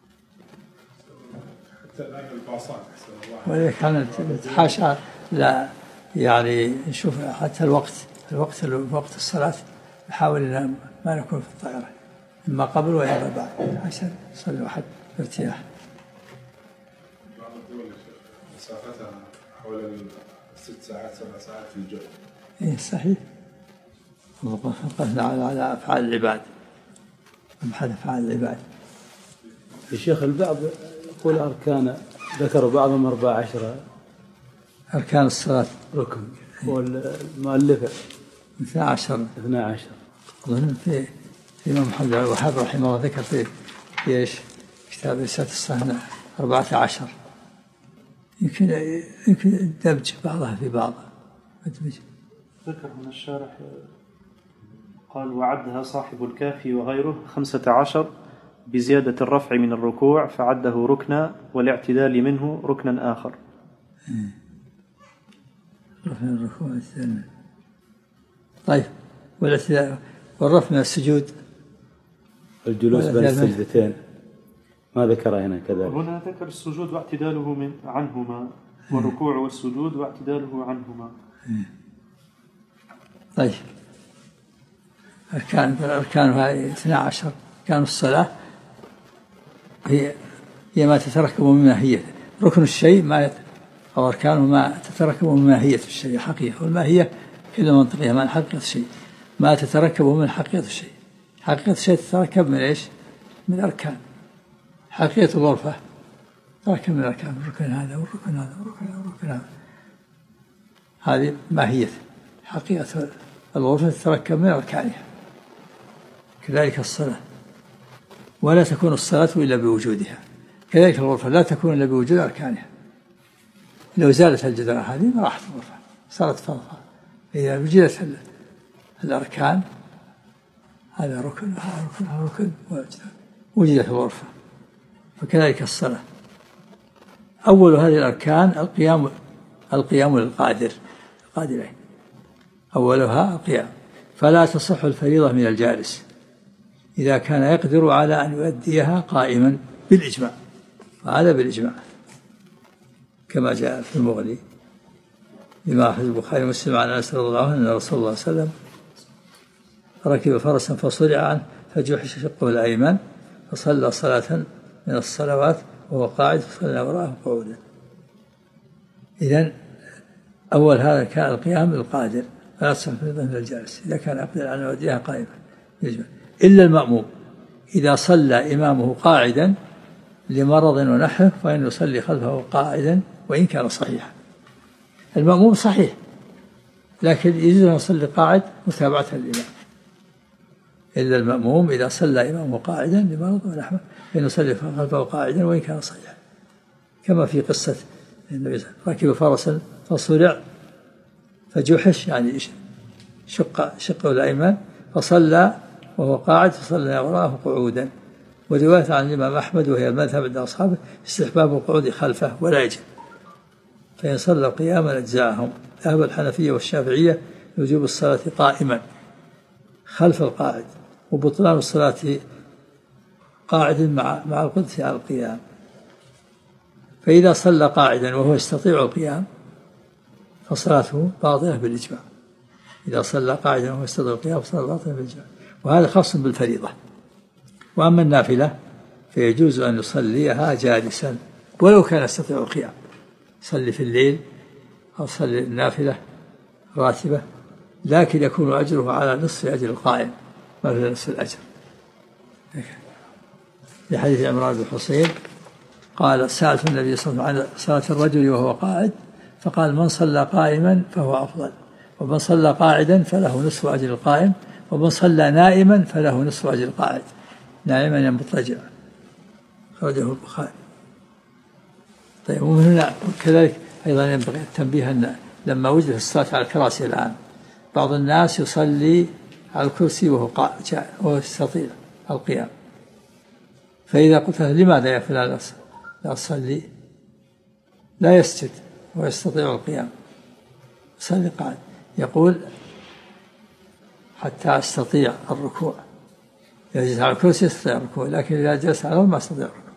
حتى الآن الباصات أحسن الله. وإذا كانت حاشا لا يعني نشوف حتى الوقت الصلاة نحاول أن ما نكون في الطائرة إما قبل وإما بعد عشان يصلي واحد بارتياح. بعض الدول مسافتها حول 6 ساعات 7 ساعات في الجو. إيه صحيح. وقفنا على أفعال العباد، مبحث أفعال العباد. الشيخ البعض يقول أركان، ذكروا بعضهم 14 أركان الصلاة ركن، والمؤلفة 12. أظن في الإمام محمد الوهاب رحمه الله ذكر في إيش كتاب رسالة الصلاة 14. يمكن دمج بعضها في بعض. ذكر هنا الشارح قال وعدها صاحب الكافي وغيره 15 بزيادة الرفع من الركوع فعده ركنا والاعتدال منه ركنا آخر. رفع الركوع الثاني. طيب والاعتدال والرفع من السجود، الجلوس بين السجدتين ما ذكر هنا كذلك. هنا ذكر السجود واعتداله عنهما، والركوع والسجود واعتداله عنهما. طيب أركانها 12. كان الصلاة هي ما تتركب من ماهية. ركن الشيء ما أو أركانه ما تتركب من ماهية الشيء حقيقة، والماهية كلمة منطقية من حقيقة الشيء، ما تتركب من حقيقة الشيء. حقيقة الشيء تتركب من إيش؟ من أركان. حقيقة الغرفة تتركب من أركان، الركن هذا والركن هذا والركن هذا، هذه ماهية. حقيقة الغرفة تتركب من أركانها. كذلك الصلاة، ولا تكون الصلاة إلا بوجودها. كذلك الغرفة لا تكون إلا بوجود أركانها. لو زالت الجدران هذه ما راحت الغرفة، صارت فرضها. إذا وجدت الأركان، هذا ركن هذا ركن هذا ركن، وجدت الغرفة. فكذلك الصلاة، أول هذه الأركان القيام للقادرين، أولها القيام. فلا تصح الفريضة من الجالس إذا كان يقدر على أن يؤديها قائما بالإجماع، وهذا بالإجماع كما جاء في المغني لما أخرج البخاري ومسلم عن أنس رضي الله عنه أن رسول الله صلى الله عليه وسلم ركب فرسا فصرع عنه فجحش شقه الأيمن فصلى صلاة من الصلوات وهو قاعد فصلى وراءه قعودا. إذن أول هذا كان القيام للقادر، فلا تصح الفريضة من الجالس إذا كان يقدر على أن يؤديها قائما بالإجماع، إلا المأموم إذا صلى إمامه قاعدا لمرض ونحوه فإنه يصلي خلفه قاعدا وإن كان صحيحا. المأموم صحيح لكن يجوز أن يصلي قاعد متابعة للإمام. إلا المأموم إذا صلى إمامه قاعدا لمرض ونحوه فإنه يصلي خلفه قاعدا وإن كان صحيحا، كما في قصة النبي صلى الله عليه وسلم ركب فرسا فصرع فجحش يعني شقه الأيمن فصلى وهو قاعد فصلى وراءه قعودا. ورواية عن الإمام أحمد وهي المذهب عند أصحابه استحباب القعود خلفه ولا يجب، فإن صلى قياما أجزاءهم. ذهب الحنفية والشافعية وجوب الصلاة قائما خلف القاعد، وبطلان الصلاة قاعد مع القدرة على القيام. فإذا صلى قاعدا وهو يستطيع القيام فصلاته باطلة بالإجماع. إذا صلى قاعدا وهو يستطيع القيام فصلاته باطلة بالإجماع، وهذا خاص بالفريضة. وأما النافلة فيجوز أن يصليها جالسا ولو كان يستطيع القيام، صلي في الليل أو صلي النافلة راتبة، لكن يكون أجره على نصف أجر القائم ما في نصف الأجر. في حديث عمران بن حصين قال سألت النبي صلى الله عليه وسلم عن صلاة الرجل وهو قاعد فقال من صلى قائما فهو أفضل، ومن صلى قاعدا فله نصف أجر القائم، ومن صلى نائما فله نصف أجر القاعد. نائما مضطجع، خرجه البخاري. طيب، ومن هنا كذلك أيضا ينبغي التنبيه أن لما وجد الصلاة على الكراسي الآن بعض الناس يصلي على الكرسي وهو يستطيع القيام، فإذا قلت له لماذا يا فلان لا تصلي، لا يسجد ويستطيع القيام، يصلي قاعد، يقول حتى أستطيع الركوع. يجلس على الكرسي يستطيع الركوع، لكن إذا جلس على الأرض ما يستطيع الركوع.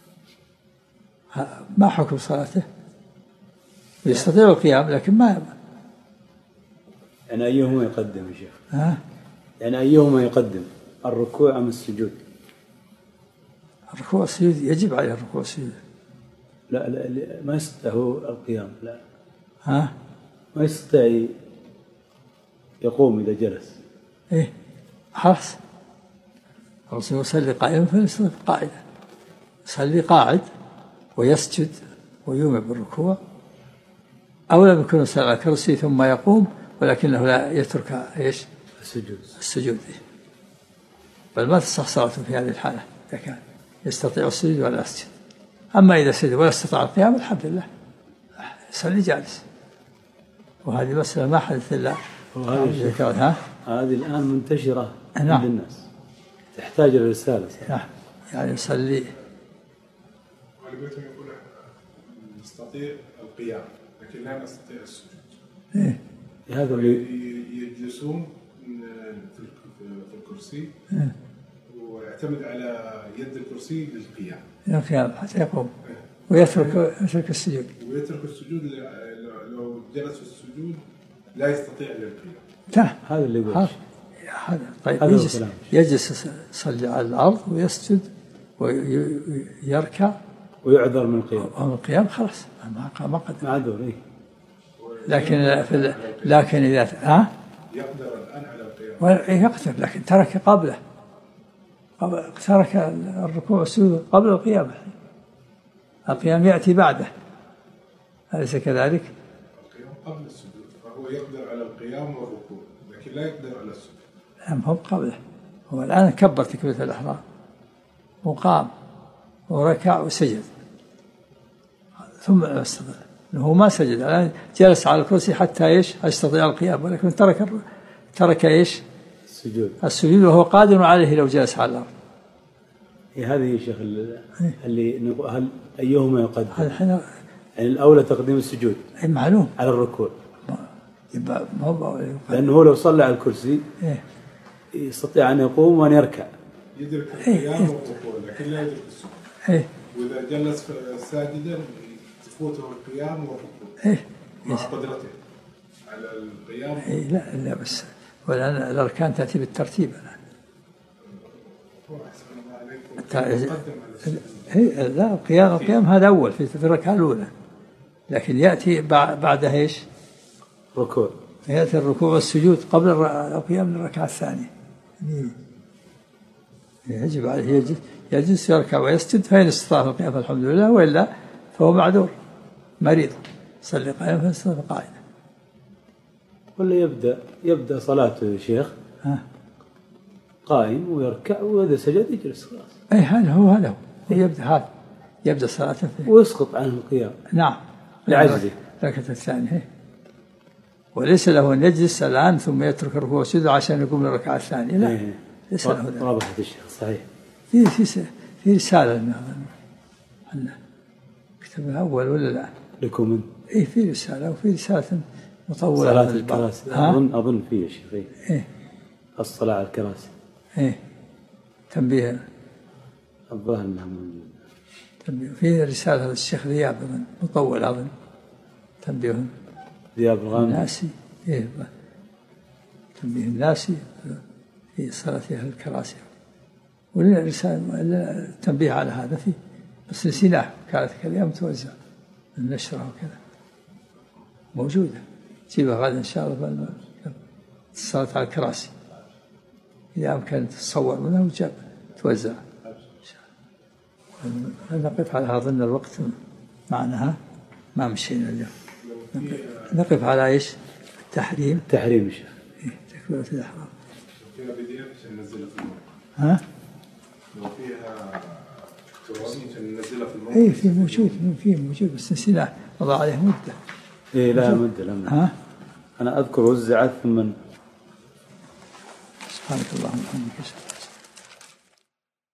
ما حكم صلاته؟ يستطيع القيام لكن ما يعني أيهما يقدم يا شيخ؟ يعني أيهما يقدم، الركوع أم السجود؟ الركوع والسجود يجب عليه الركوع والسجود. لا ما يستطيع القيام، لا ما يستطيع يقوم إذا جلس. إيه خلاص، الرسول يصلي قائما فيصلي قاعدا، يصلي قاعد ويسجد ويومئ بالركوع، أو لم يكن يصلي على كرسي ثم يقوم ولكنه لا يترك إيش؟ السجود. بل ما تصح صلاته في هذه الحالة إذا كان يستطيع السجود ولا يسجد. أما إذا سجد ولا استطاع القيام الحمد لله يصلي جالس، وهذه مسألة ما حدث إلا هذه الآن منتشرة عند الناس، تحتاج إلى رسالة. يعني يصلي يقول نستطيع القيام لكن لا نستطيع السجود. هذا يجلسون في الكرسي ويعتمد على يد الكرسي للقيام حتى يقوم ويترك السجود. لو جلس في السجود لا يستطيع القيام. هذا اللي يقول. طيب يجلس يصلي على الأرض ويسجد ويركع ويعذر من القيام. ومن القيام خلاص ما قدر. معذور إيه. لكن إذا يقدر الآن على القيام. يقدر، لكن ترك قبله، ترك الركوع والسجود قبل القيام. القيام يأتي بعده، أليس كذلك؟ القيام قبل السجود، فهو يقدر على القيام والركوع لكن لا يقدر على السجود. هم قبله. هو الآن كبر تكبيرة الإحرام وقام وركع وسجد ثم استطاع. هو ما سجد الآن، جلس على الكرسي حتى يستطيع القيام، ولكن ترك السجود وهو قادر عليه لو جلس على الأرض. هذه يا شيخ اللي هل أيهما يقدم؟ يعني الأولى تقديم السجود معلوم على الركوع، لأنه لو صلى على الكرسي يستطيع أن يقوم وأن يركع، يدرك القيام والركوع لكن لا يدرك السجود. وإذا جلس ساجدا تفوته القيام والركوع مع قدرته على القيام. لا بس والآن الأركان تأتي بالترتيب الآن. لا القيام هذا أول في الركعة الأولى، لكن يأتي بعدها إيش؟ ركوع. يأتي الركوع والسجود قبل القيام للركعة الثانية. يجب عليه يجلس يركع ويسجد، فإن استطاع القيام فالحمد لله، وإلا فهو معذور مريض، صلي قائما فاستطاع قائما. ولا يبدأ صلاته يا شيخ قائم ويركع، وإذا سجد يجلس خلاص. هذا هو يبدأ صلاته ويسقط عنه القيام. نعم لعجزه. الركعة الثانية، وليس له أن يجلس الآن ثم يترك الركوع والسجود عشان يقوم للركعة الثانية، لا ليس له ذلك. رابطة الشيخ صحيح. في رسالة كتبها أول ولا لا؟ لكم في رسالة، وفي رسالة مطولة. صلاة الكراسي أظن فيه شيء. الصلاة على الكراسي. تنبيه الظاهر أنها موجودة. تنبيه في رسالة الشيخ ذياب مطول أظن، تنبيه ذياب الغامدي الناسي. تنبيه الناسي في صلاة أهل الكراسي، ولنا رسالة تنبيه على هذا فيه، بس نسيناه، كانت اليوم توزع النشرة وكذا موجودة، جيبها غدا إن شاء الله. الصلاة على الكراسي إذا أمكن تصور منها وجاب توزع. نقف على هذا الوقت معنا، ما مشينا اليوم. نقف على إيش؟ التحريم شيخ. تكبيرة الإحرام. فيها بديل عشان ننزلها في الموقع. لو فيها تراب عشان ننزلها في الموقع. في موجود بس نسيناه، وضع عليه مدة. لا مدة. أنا أذكر وزعت ثم. سبحانك اللهم وبحمدك.